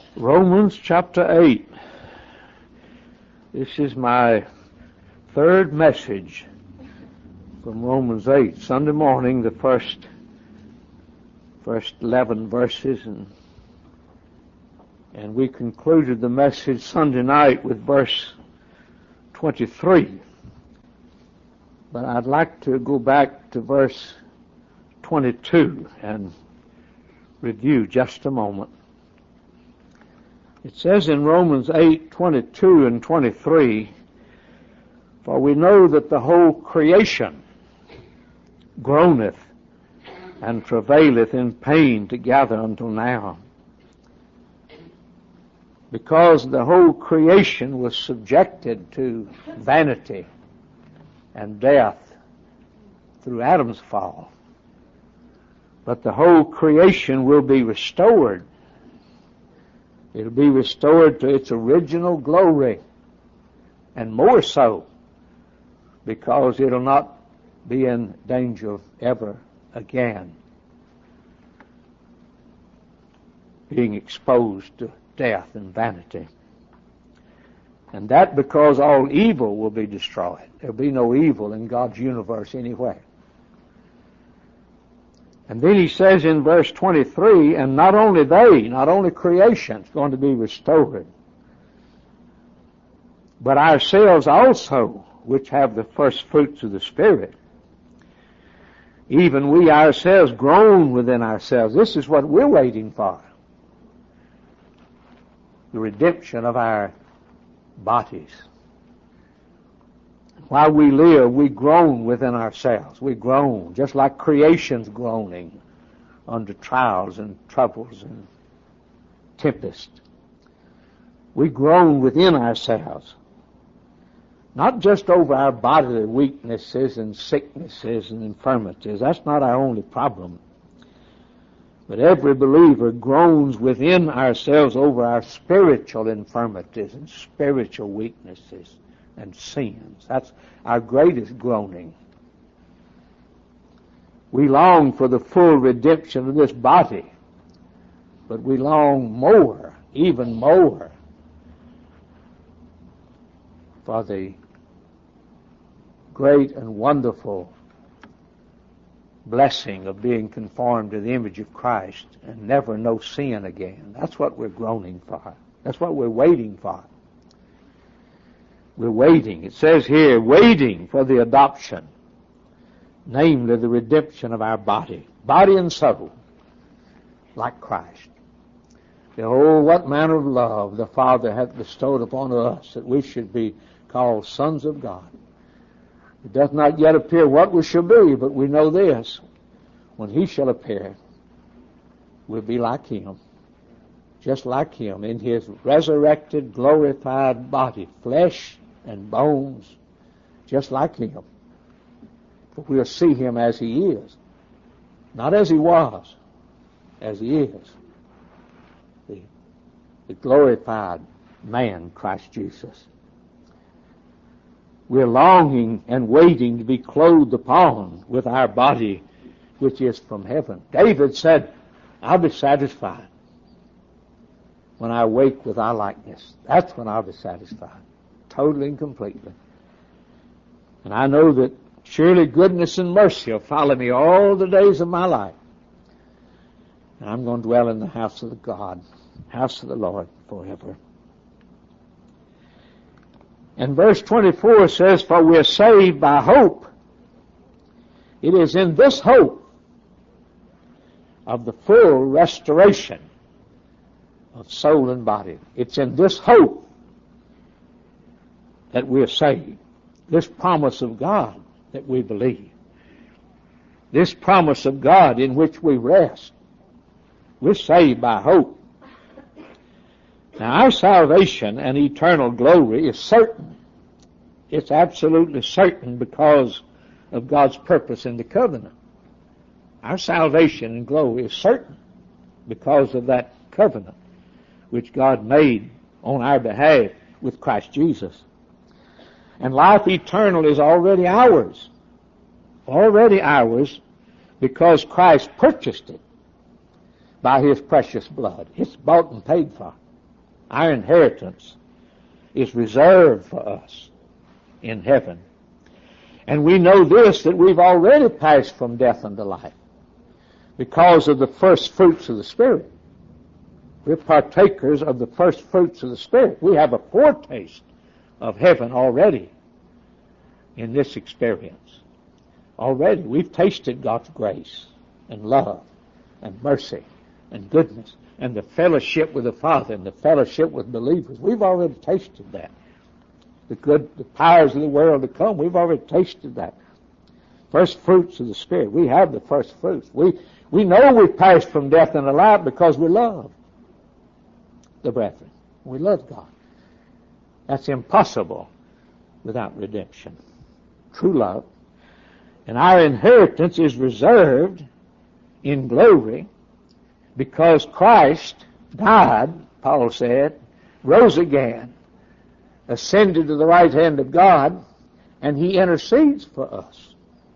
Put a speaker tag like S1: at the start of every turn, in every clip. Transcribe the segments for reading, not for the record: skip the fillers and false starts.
S1: Romans chapter 8. This is my third message from Romans 8. Sunday morning, the first 11 verses, and we concluded the message Sunday night with verse 23. But I'd like to go back to verse 22 and review just a moment. It says in Romans 8:22 and 23, "For we know that the whole creation groaneth and travaileth in pain together until now, because the whole creation was subjected to vanity and death through Adam's fall. But the whole creation will be restored. It'll be restored to its original glory, and more so, because it'll not be in danger ever again being exposed to death and vanity. And that because all evil will be destroyed. There'll be no evil in God's universe anywhere. And then he says in verse 23, and not only creation is going to be restored, but ourselves also, which have the first fruits of the Spirit, even we ourselves groan within ourselves. This is what we're waiting for. The redemption of our bodies. While we live, we groan within ourselves. We groan, just like creation's groaning under trials and troubles and tempest. We groan within ourselves. Not just over our bodily weaknesses and sicknesses and infirmities. That's not our only problem. But every believer groans within ourselves over our spiritual infirmities and spiritual weaknesses and sins. That's our greatest groaning. We long for the full redemption of this body, but we long more, even more, for the great and wonderful blessing of being conformed to the image of Christ and never know sin again. That's what we're groaning for. That's what we're waiting for. We're waiting. It says here, waiting for the adoption, namely the redemption of our body and soul, like Christ. Oh, what manner of love the Father hath bestowed upon us, that we should be called sons of God. It doth not yet appear what we shall be, but we know this: when He shall appear, we'll be like Him, just like Him, in His resurrected, glorified body, flesh and bones, just like Him. For we'll see Him as He is, not as He was, as He is, the glorified man, Christ Jesus. We're longing and waiting to be clothed upon with our body, which is from heaven. David said, I'll be satisfied when I wake with thy likeness. That's when I'll be satisfied, totally and completely. And I know that surely goodness and mercy will follow me all the days of my life. And I'm going to dwell in the house of God, house of the Lord forever. And verse 24 says, for we are saved by hope. It is in this hope of the full restoration of soul and body. It's in this hope that we are saved. This promise of God that we believe. This promise of God in which we rest. We're saved by hope. Now, our salvation and eternal glory is certain. It's absolutely certain because of God's purpose in the covenant. Our salvation and glory is certain because of that covenant which God made on our behalf with Christ Jesus. And life eternal is already ours. Already ours because Christ purchased it by His precious blood. It's bought and paid for. Our inheritance is reserved for us in heaven. And we know this, that we've already passed from death unto life because of the first fruits of the Spirit. We're partakers of the first fruits of the Spirit. We have a foretaste of heaven already in this experience. Already we've tasted God's grace and love and mercy and goodness and the fellowship with the Father and the fellowship with believers. We've already tasted that. The powers of the world to come, we've already tasted that. First fruits of the Spirit. We have the first fruits. We know we've passed from death unto life because we love the brethren. We love God. That's impossible without redemption. True love. And our inheritance is reserved in glory because Christ died, Paul said, rose again, ascended to the right hand of God, and He intercedes for us.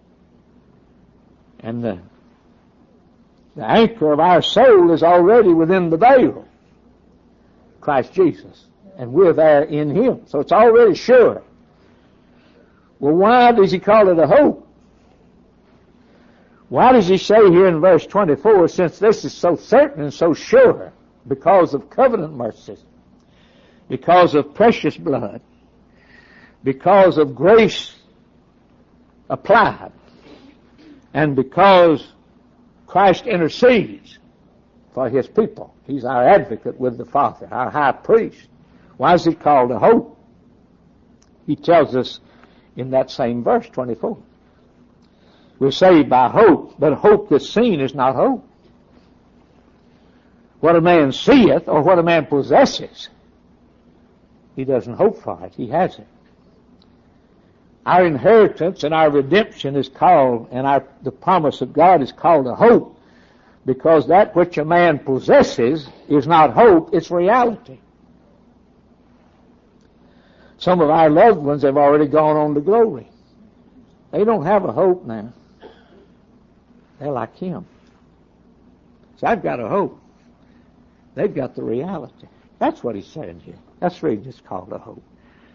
S1: And the anchor of our soul is already within the veil, Christ Jesus, and we're there in Him. So it's already sure. Well, why does He call it a hope? Why does He say here in verse 24, since this is so certain and so sure, because of covenant mercies, because of precious blood, because of grace applied, and because Christ intercedes for His people. He's our advocate with the Father, our high priest. Why is it called a hope? He tells us in that same verse, 24. We're saved by hope, but hope that's seen is not hope. What a man seeth, or what a man possesses, he doesn't hope for it. He has it. Our inheritance and our redemption is called, and the promise of God is called a hope, because that which a man possesses is not hope, it's reality. Some of our loved ones have already gone on to glory. They don't have a hope now. They're like Him. So I've got a hope. They've got the reality. That's what He's saying here. That's the reason it's called a hope.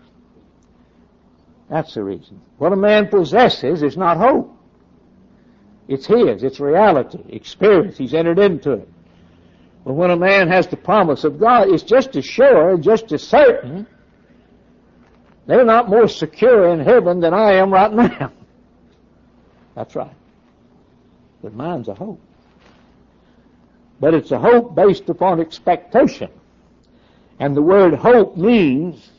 S1: That's the reason. What a man possesses is not hope. It's his. It's reality, experience. He's entered into it. But when a man has the promise of God, it's just as sure, just as certain. They're not more secure in heaven than I am right now. That's right. But mine's a hope. But it's a hope based upon expectation. And the word hope means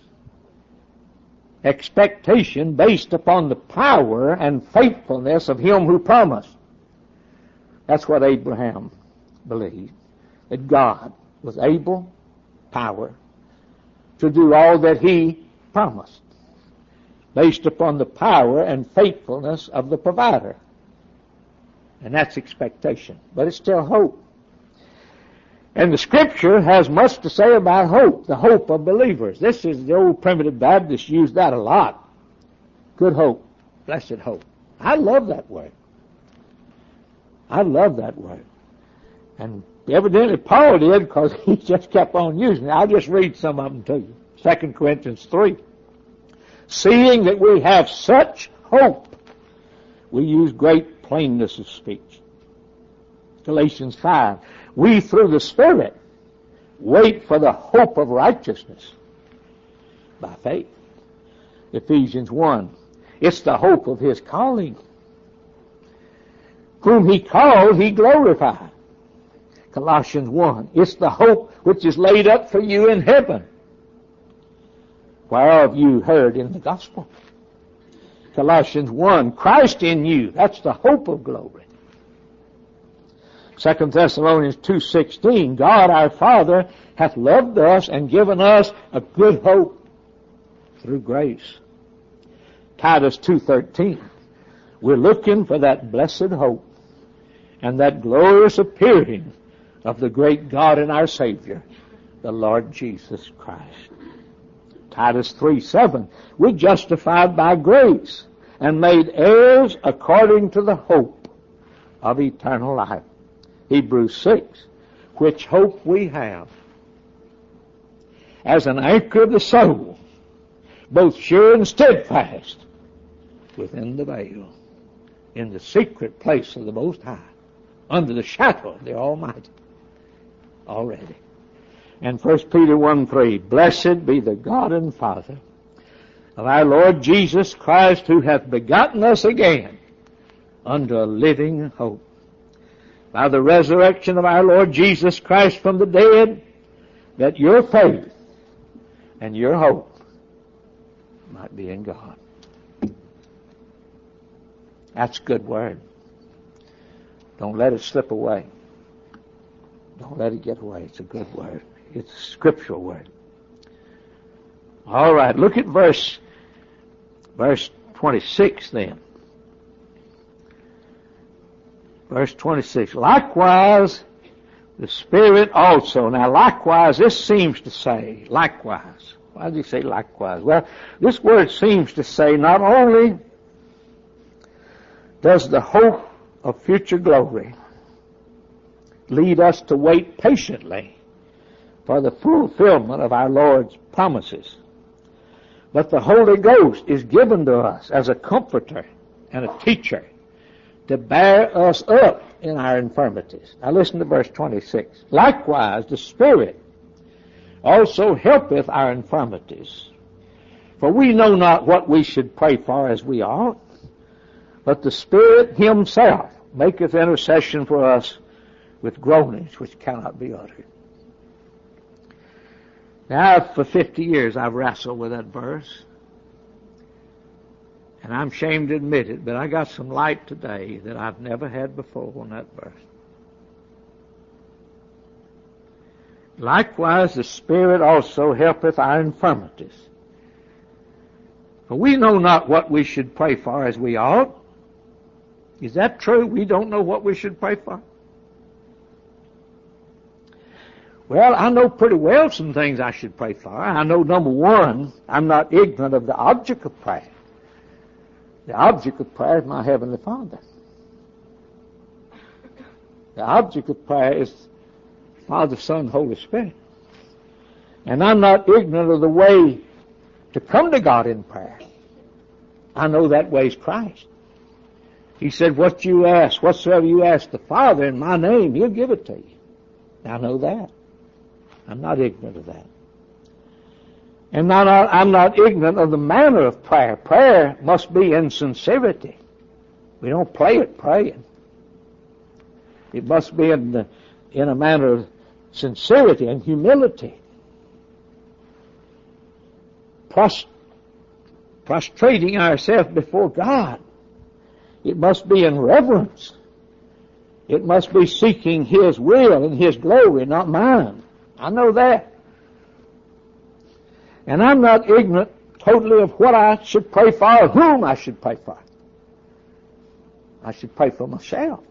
S1: expectation based upon the power and faithfulness of Him who promised. That's what Abraham believed, that God was able, power, to do all that He promised, based upon the power and faithfulness of the provider. And that's expectation. But it's still hope. And the Scripture has much to say about hope, the hope of believers. This is, the old primitive Baptists use that a lot. Good hope, blessed hope. I love that word. I love that word. And evidently Paul did, because he just kept on using it. I'll just read some of them to you. 2 Corinthians 3. Seeing that we have such hope, we use great plainness of speech. Galatians 5. We, through the Spirit, wait for the hope of righteousness by faith. Ephesians 1. It's the hope of His calling. Whom He called, He glorified. Colossians 1. It's the hope which is laid up for you in heaven, whereof you heard in the gospel. Colossians 1. Christ in you. That's the hope of glory. 2 Thessalonians 2:16, God our Father hath loved us and given us a good hope through grace. Titus 2:13, we're looking for that blessed hope and that glorious appearing of the great God and our Savior, the Lord Jesus Christ. Titus 3:7, we're justified by grace and made heirs according to the hope of eternal life. Hebrews 6, which hope we have. as an anchor of the soul, both sure and steadfast, within the veil, in the secret place of the Most High, under the shadow of the Almighty, already. And 1 Peter 1:3, blessed be the God and Father of our Lord Jesus Christ, who hath begotten us again unto a living hope, by the resurrection of our Lord Jesus Christ from the dead, that your faith and your hope might be in God. That's a good word. Don't let it slip away. Don't let it get away. It's a good word. It's a scriptural word. All right, look at verse 26 then. Verse 26. Likewise, the Spirit also. Now, likewise, this seems to say, likewise. Why does he say likewise? Well, this word seems to say not only does the hope of future glory lead us to wait patiently for the fulfillment of our Lord's promises, but the Holy Ghost is given to us as a comforter and a teacher to bear us up in our infirmities. Now listen to verse 26. Likewise, the Spirit also helpeth our infirmities. For we know not what we should pray for as we ought, but the Spirit Himself maketh intercession for us with groanings which cannot be uttered. Now, for 50 years I've wrestled with that verse, and I'm ashamed to admit it, but I got some light today that I've never had before on that verse. Likewise, the Spirit also helpeth our infirmities. For we know not what we should pray for as we ought. Is that true? We don't know what we should pray for? Well, I know pretty well some things I should pray for. I know, number one, I'm not ignorant of the object of prayer. The object of prayer is my Heavenly Father. The object of prayer is Father, Son, Holy Spirit. And I'm not ignorant of the way to come to God in prayer. I know that way is Christ. He said, what you ask, whatsoever you ask the Father in my name, He'll give it to you. I know that. I'm not ignorant of that. And I'm not ignorant of the manner of prayer. Prayer must be in sincerity. We don't play at praying. It must be in a manner of sincerity and humility. Prostrating ourselves before God. It must be in reverence. It must be seeking His will and His glory, not mine. I know that. And I'm not ignorant totally of what I should pray for or whom I should pray for. I should pray for myself.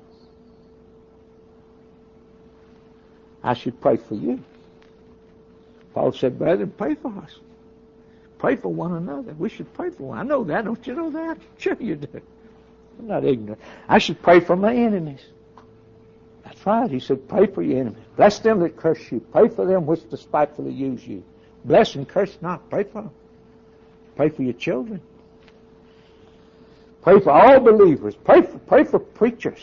S1: I should pray for you. Paul said, brethren, pray for us. Pray for one another. We should pray for one. I know that. Don't you know that? Sure you do. I'm not ignorant. I should pray for my enemies. That's right. He said, pray for your enemies. Bless them that curse you. Pray for them which despitefully use you. Bless and curse not. Pray for them. Pray for your children. Pray for all believers. Pray for preachers.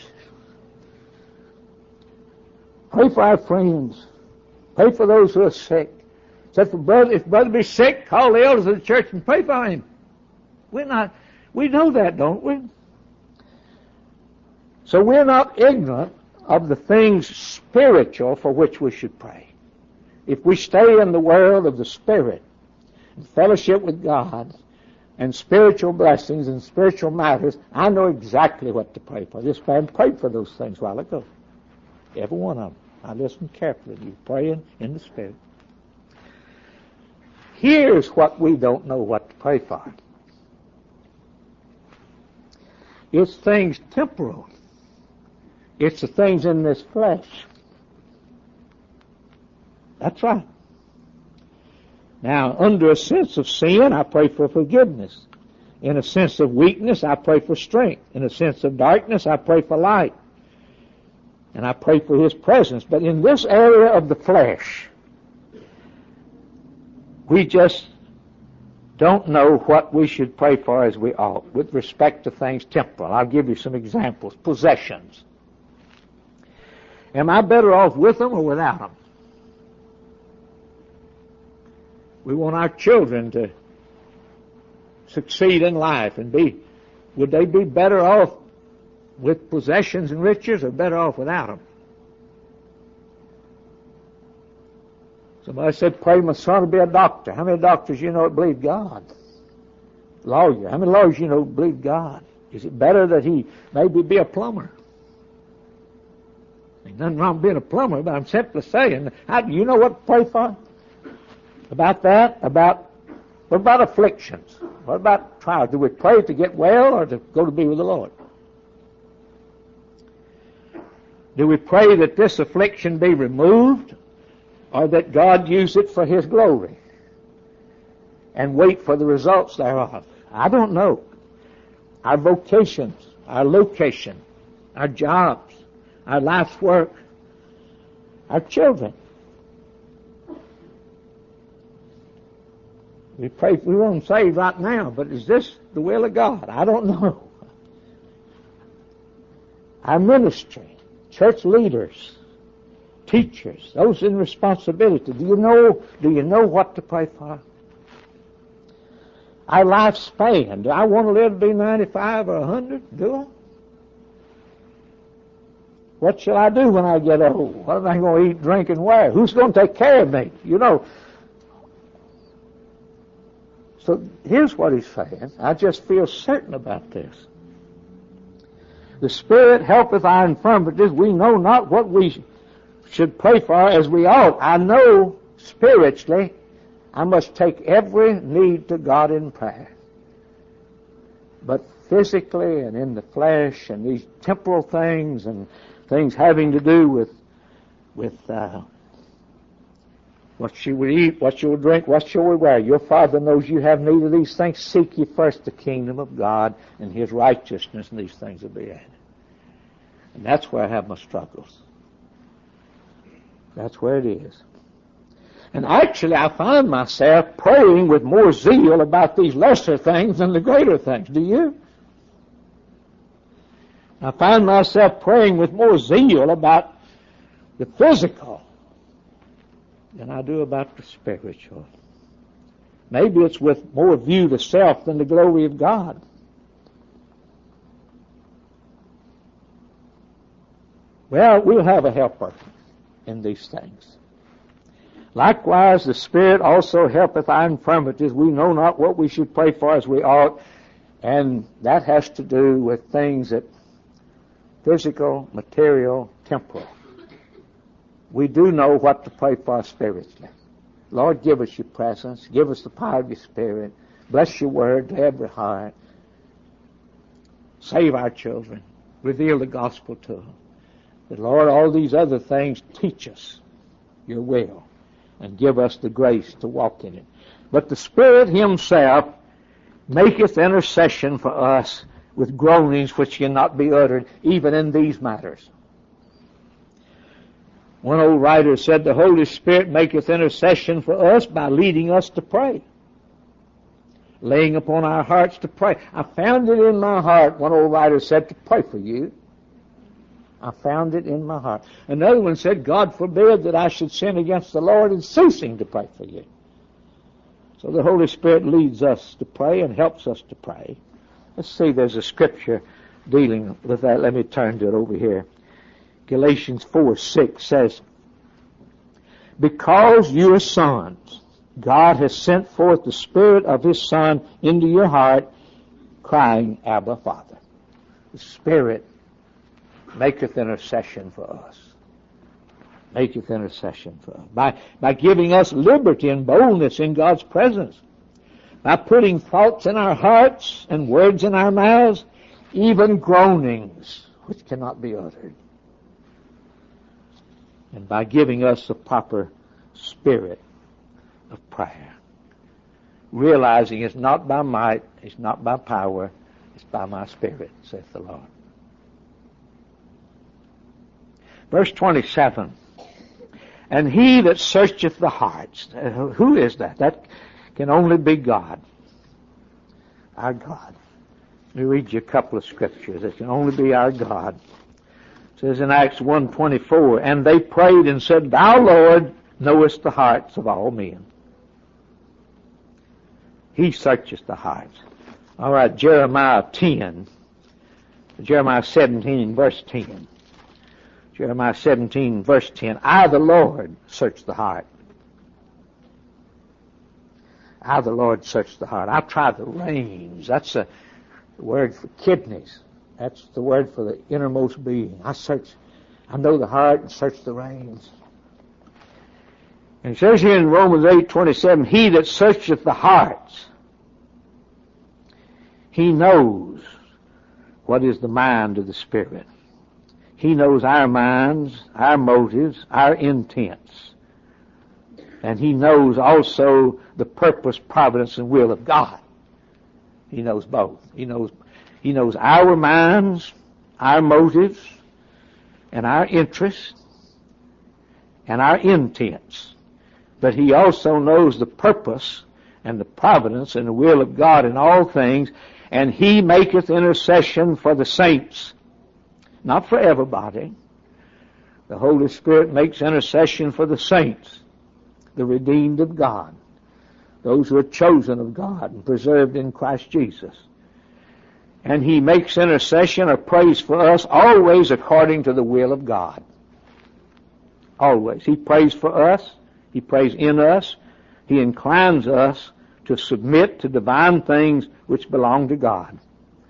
S1: Pray for our friends. Pray for those who are sick. Said if brother be sick, call the elders of the church and pray for him. We know that, don't we? So we're not ignorant of the things spiritual for which we should pray. If we stay in the world of the Spirit, and fellowship with God, and spiritual blessings and spiritual matters, I know exactly what to pray for. This man prayed for those things a while ago. Every one of them. I listened carefully to you praying in the Spirit. Here's what we don't know what to pray for. It's things temporal. It's the things in this flesh. That's right. Now, under a sense of sin, I pray for forgiveness. In a sense of weakness, I pray for strength. In a sense of darkness, I pray for light. And I pray for His presence. But in this area of the flesh, We just don't know what we should pray for as we ought with respect to things temporal. I'll give you some examples. Possessions. Am I better off with them or without them? We want our children to succeed in life and would they be better off with possessions and riches or better off without them? Somebody said, pray my son will be a doctor. How many doctors you know that believe God? Lawyer. How many lawyers you know that believe God? Is it better that he maybe be a plumber? There's nothing wrong with being a plumber, but I'm simply saying, you know what to pray for? About that? What about afflictions? What about trials? Do we pray to get well or to go to be with the Lord? Do we pray that this affliction be removed or that God use it for His glory and wait for the results thereof? I don't know. Our vocations, our location, our jobs, our life's work, our children. We pray, we want them saved right now, but is this the will of God? I don't know. Our ministry, church leaders, teachers, those in responsibility. Do you know what to pray for? Our lifespan. Do I want to live to be 95 or 100? Do I? What shall I do when I get old? What am I going to eat, drink, and wear? Who's going to take care of me? You know. So here's what he's saying. I just feel certain about this. The Spirit helpeth our infirmities. We know not what we should pray for as we ought. I know spiritually I must take every need to God in prayer. But physically and in the flesh and these temporal things and things having to do with what shall we eat, what shall we drink, what shall we wear? Your Father knows you have need of these things. Seek ye first the kingdom of God and His righteousness, and these things will be added. And that's where I have my struggles. That's where it is. And actually I find myself praying with more zeal about these lesser things than the greater things. Do you? I find myself praying with more zeal about the physical than I do about the spiritual. Maybe it's with more view to self than the glory of God. Well, we'll have a helper in these things. Likewise, the Spirit also helpeth our infirmities. We know not what we should pray for as we ought, and that has to do with things that physical, material, temporal. We do know what to pray for spiritually. Lord, give us your presence. Give us the power of your Spirit. Bless your word to every heart. Save our children. Reveal the gospel to them. But Lord, all these other things, teach us your will and give us the grace to walk in it. But the Spirit Himself maketh intercession for us with groanings which cannot be uttered, even in these matters. One old writer said, the Holy Spirit maketh intercession for us by leading us to pray. Laying upon our hearts to pray. I found it in my heart, one old writer said, to pray for you. I found it in my heart. Another one said, God forbid that I should sin against the Lord in ceasing to pray for you. So the Holy Spirit leads us to pray and helps us to pray. Let's see, there's a scripture dealing with that. Let me turn to it over here. Galatians 4:6 says, because you are sons, God has sent forth the Spirit of His Son into your heart, crying, Abba, Father. The Spirit maketh intercession for us. Maketh intercession for us. By giving us liberty and boldness in God's presence. By putting thoughts in our hearts and words in our mouths, even groanings which cannot be uttered. And by giving us the proper spirit of prayer. Realizing it's not by might, it's not by power, it's by my Spirit, saith the Lord. Verse 27. And he that searcheth the hearts. Who is that? That can only be God. Our God. Let me read you a couple of scriptures. It can only be our God. It says in Acts 1:24, and they prayed and said, Thou, Lord, knowest the hearts of all men. He searcheth the hearts. All right, Jeremiah 17, verse 10. Jeremiah 17, verse 10. I, the Lord, search the heart. I, the Lord, search the heart. I've tried the reins. That's the word for kidneys. That's the word for the innermost being. I know the heart and search the reins. And it says here in Romans 8:27, he that searcheth the hearts, he knows what is the mind of the Spirit. He knows our minds, our motives, our intents. And he knows also the purpose, providence, and will of God. He knows both. He knows our minds, our motives, and our interests, and our intents. But he also knows the purpose and the providence and the will of God in all things, and he maketh intercession for the saints. Not for everybody. The Holy Spirit makes intercession for the saints, the redeemed of God, those who are chosen of God and preserved in Christ Jesus. And he makes intercession or prays for us always according to the will of God. Always. He prays for us. He prays in us. He inclines us to submit to divine things which belong to God.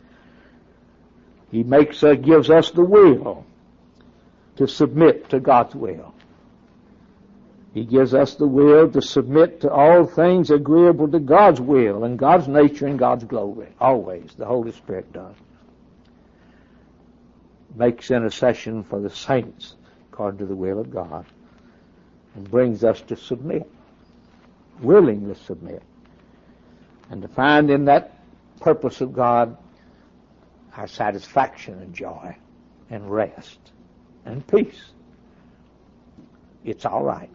S1: He gives us the will to submit to God's will. He gives us the will to submit to all things agreeable to God's will and God's nature and God's glory. Always, the Holy Spirit does. Makes intercession for the saints according to the will of God, and brings us to submit, willingly submit, and to find in that purpose of God our satisfaction and joy and rest and peace. It's all right.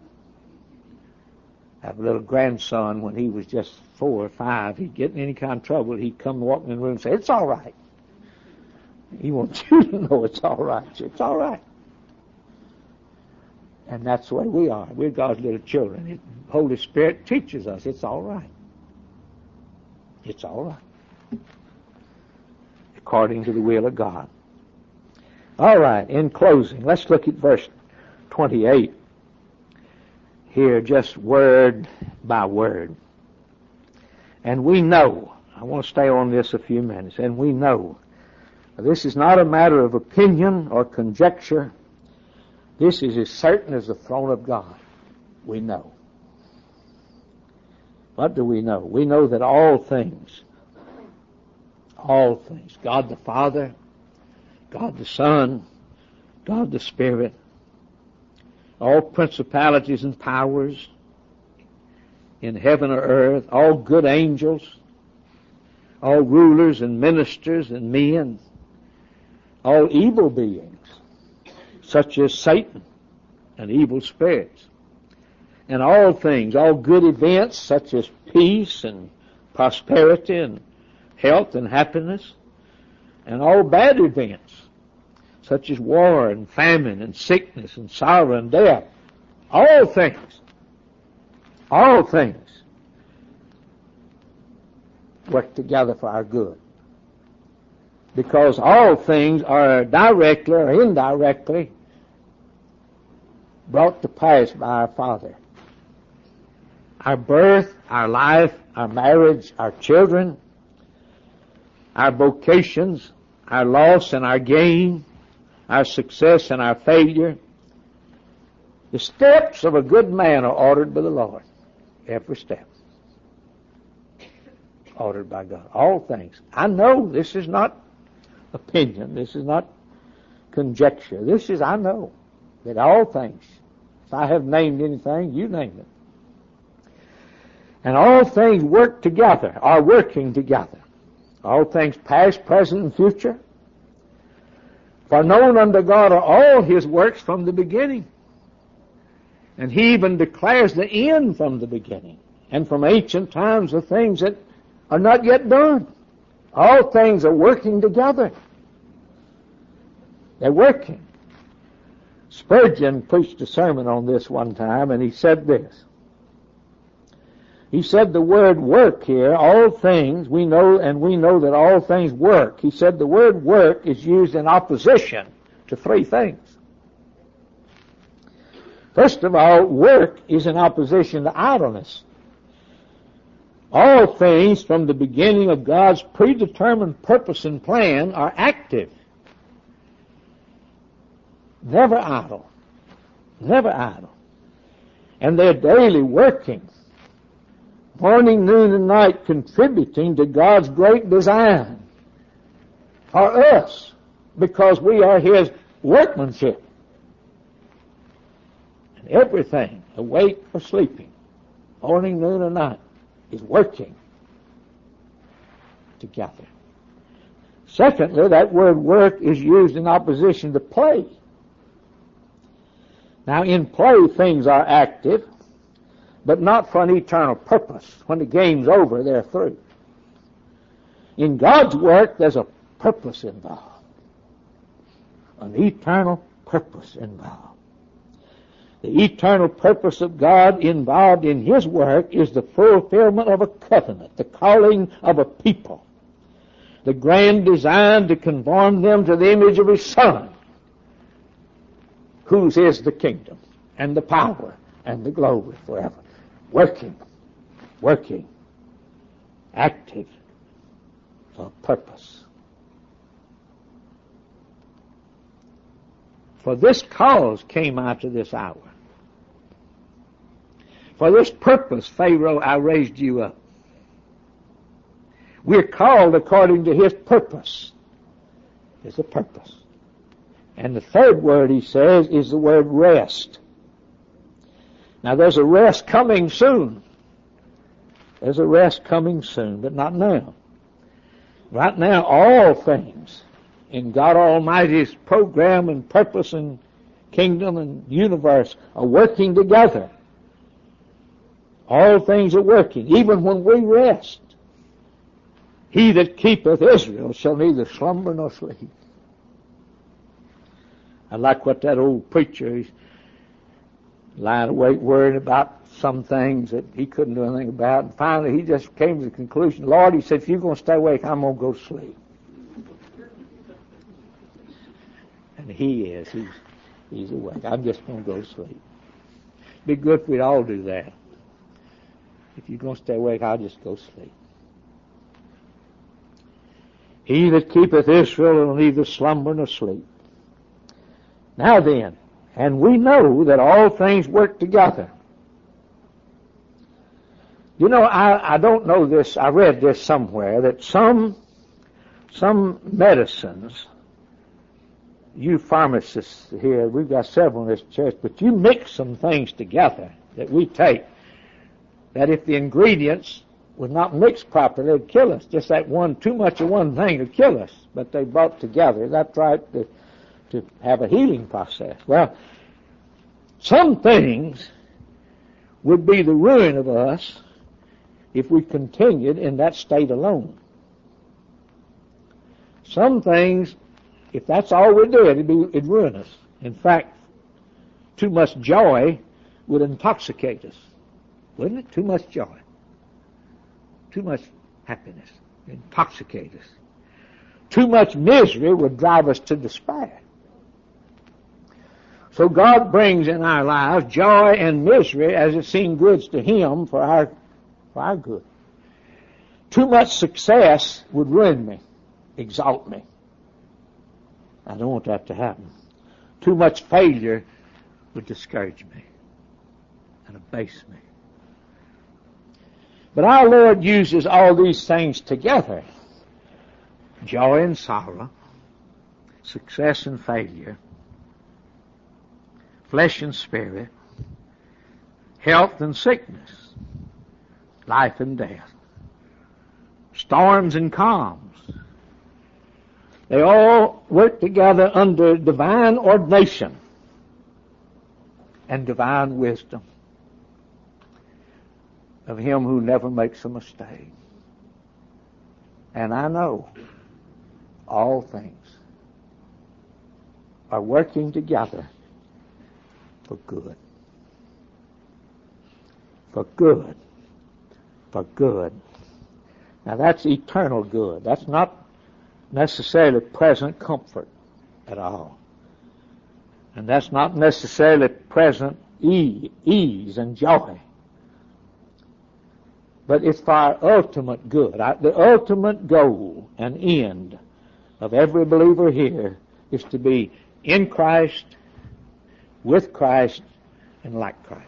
S1: I have a little grandson, when he was just 4 or 5, he'd get in any kind of trouble, he'd come walking in the room and say, it's all right. He wants you to know it's all right. It's all right. And that's the way we are. We're God's little children. The Holy Spirit teaches us it's all right. It's all right. According to the will of God. All right, in closing, let's look at verse 28. Here, just word by word. And we know, I want to stay on this a few minutes, and we know, this is not a matter of opinion or conjecture. This is as certain as the throne of God. We know. What do we know? We know that all things, God the Father, God the Son, God the Spirit, all principalities and powers in heaven or earth, all good angels, all rulers and ministers and men, all evil beings, such as Satan and evil spirits, and all things, all good events, such as peace and prosperity and health and happiness, and all bad events, such as war and famine and sickness and sorrow and death. All things work together for our good. Because all things are directly or indirectly brought to pass by our Father. Our birth, our life, our marriage, our children, our vocations, our loss and our gain, our success and our failure. The steps of a good man are ordered by the Lord. Every step. Ordered by God. All things. I know this is not opinion. This is not conjecture. I know that all things. If I have named anything, you name it. And all things work together, are working together. All things past, present, and future. For known unto God are all His works from the beginning, And he even declares the end from the beginning. And from ancient times the things that are not yet done. All things are working together. They're working. Spurgeon preached a sermon on this one time, and he said this. He said the word work here, all things, we know that all things work. He said the word work is used in opposition to three things. First of all, work is in opposition to idleness. All things from the beginning of God's predetermined purpose and plan are active. Never idle. Never idle. And they're daily working. Morning, noon, and night contributing to God's great design for us because we are His workmanship. And everything, awake or sleeping, morning, noon, and night, is working together. Secondly, that word work is used in opposition to play. Now, in play, things are active, but not for an eternal purpose. When the game's over, they're through. In God's work, there's a purpose involved. An eternal purpose involved. The eternal purpose of God involved in His work is the fulfillment of a covenant, the calling of a people, the grand design to conform them to the image of His Son, whose is the kingdom and the power and the glory forever. Working, active for purpose. For this cause came I to this hour. For this purpose, Pharaoh, I raised you up. We're called according to His purpose. There's a purpose. And the third word, he says, is the word rest. Now, there's a rest coming soon. There's a rest coming soon, but not now. Right now, all things in God Almighty's program and purpose and kingdom and universe are working together. All things are working, even when we rest. He that keepeth Israel shall neither slumber nor sleep. I like what that old preacher, he's lying awake worrying about some things that he couldn't do anything about. And finally he just came to the conclusion, Lord, he said, if you're going to stay awake, I'm going to go to sleep. And he is. He's awake. I'm just going to go to sleep. It'd be good if we'd all do that. If you're going to stay awake, I'll just go to sleep. He that keepeth Israel will neither slumber nor sleep. Now then, and we know that all things work together. You know, I don't know this, I read this somewhere, that some medicines, you pharmacists here, we've got several in this church, but you mix some things together that we take, that if the ingredients were not mixed properly, it'd kill us. Just that too much of one thing would kill us. But they brought together. That's right, to have a healing process. Well, some things would be the ruin of us if we continued in that state alone. Some things, if that's all we did, it'd ruin us. In fact, too much joy would intoxicate us. Wouldn't it? Too much joy. Too much happiness. Intoxicate us. Too much misery would drive us to despair. So God brings in our lives joy and misery as it seems good to Him for our good. Too much success would ruin me, exalt me. I don't want that to happen. Too much failure would discourage me and abase me. But our Lord uses all these things together. Joy and sorrow, success and failure, flesh and spirit, health and sickness, life and death, storms and calms. They all work together under divine ordination. and divine wisdom of Him who never makes a mistake. And I know all things are working together for good. For good. For good. Now that's eternal good. That's not necessarily present comfort at all. And that's not necessarily present ease and joy. But it's for our ultimate good. The ultimate goal and end of every believer here is to be in Christ, with Christ, and like Christ.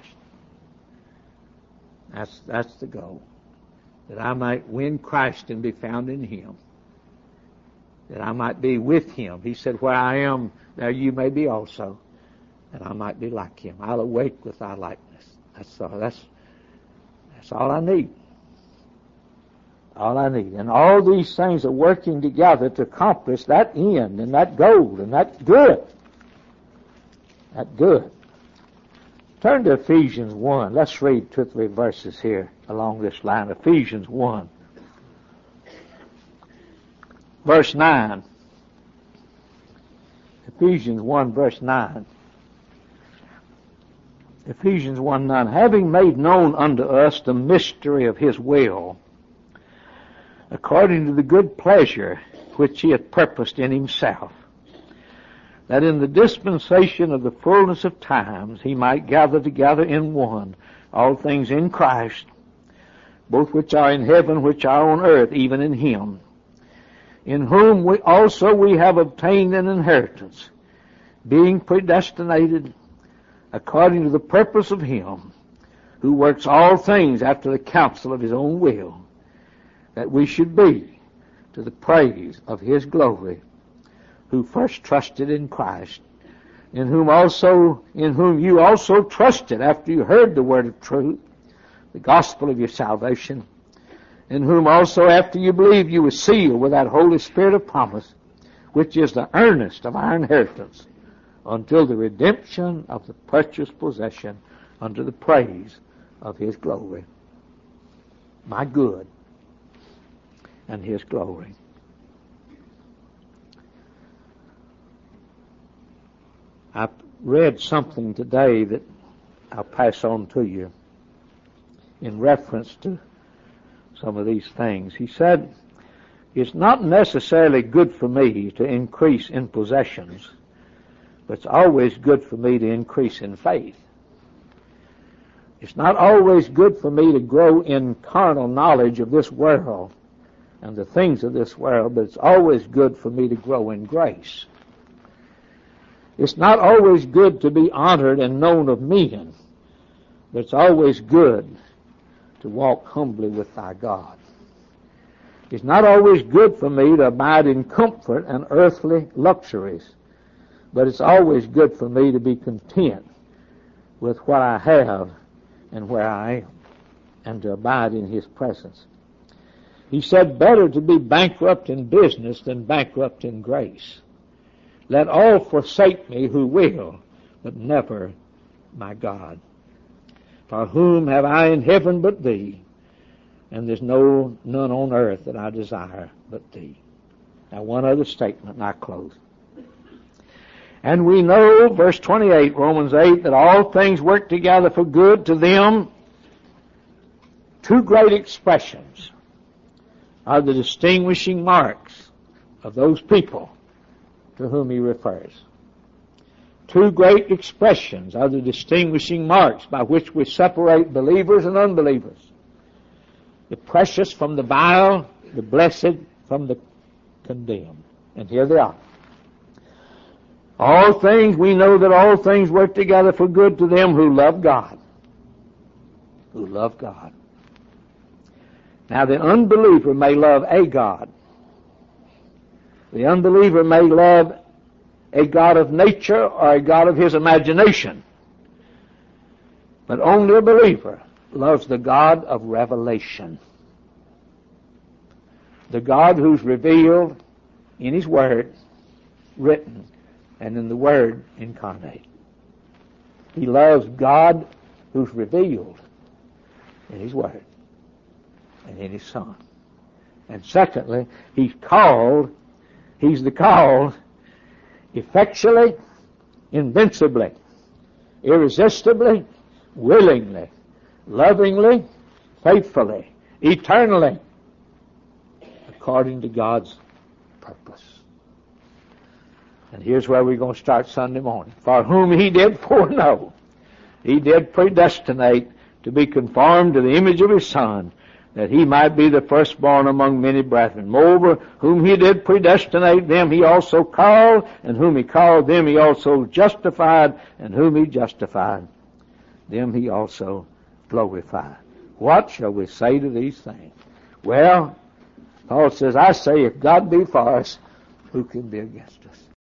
S1: That's the goal. That I might win Christ and be found in Him. That I might be with Him. He said, where I am, there you may be also. That I might be like Him. I'll awake with thy likeness. That's all I need. All I need. And all these things are working together to accomplish that end and that goal and that good. That good. Turn to Ephesians 1. Let's read 2 or 3 verses here along this line. Ephesians 1. Verse 9. Ephesians 1 verse 9. Ephesians 1:9. Having made known unto us the mystery of His will, according to the good pleasure which He hath purposed in Himself, that in the dispensation of the fullness of times He might gather together in one all things in Christ, both which are in heaven, which are on earth, even in Him, in whom we have obtained an inheritance, being predestinated according to the purpose of Him who works all things after the counsel of His own will, that we should be to the praise of His glory, who first trusted in Christ, in whom you also trusted after you heard the word of truth, the gospel of your salvation, in whom also after you believed you were sealed with that Holy Spirit of promise, which is the earnest of our inheritance, until the redemption of the purchased possession unto the praise of His glory. My good and His glory. I read something today that I'll pass on to you in reference to some of these things. He said, it's not necessarily good for me to increase in possessions, but it's always good for me to increase in faith. It's not always good for me to grow in carnal knowledge of this world and the things of this world, but it's always good for me to grow in grace. It's not always good to be honored and known of men, but it's always good to walk humbly with thy God. It's not always good for me to abide in comfort and earthly luxuries, but it's always good for me to be content with what I have and where I am, and to abide in His presence. He said, better to be bankrupt in business than bankrupt in grace. Let all forsake me who will, but never my God. For whom have I in heaven but Thee? And there's none on earth that I desire but Thee. Now one other statement, and I close. And we know, verse 28, Romans 8, that all things work together for good to them. Two great expressions are the distinguishing marks of those people to whom he refers. Two great expressions are the distinguishing marks by which we separate believers and unbelievers. The precious from the vile, the blessed from the condemned. And here they are. All things, we know that all things work together for good to them who love God. Who love God. Now the unbeliever may love a God. The unbeliever may love a God of nature or a God of his imagination. But only a believer loves the God of revelation. The God who's revealed in His Word, written, and in the Word incarnate. He loves God who's revealed in His Word and in His Son. And secondly, He's the called effectually, invincibly, irresistibly, willingly, lovingly, faithfully, eternally, according to God's purpose. And here's where we're going to start Sunday morning. For whom He did foreknow, He did predestinate to be conformed to the image of His Son, that He might be the firstborn among many brethren. Moreover, whom He did predestinate, them He also called, and whom He called, them He also justified, and whom He justified, them He also glorified. What shall we say to these things? Well, Paul says, I say, if God be for us, who can be against us?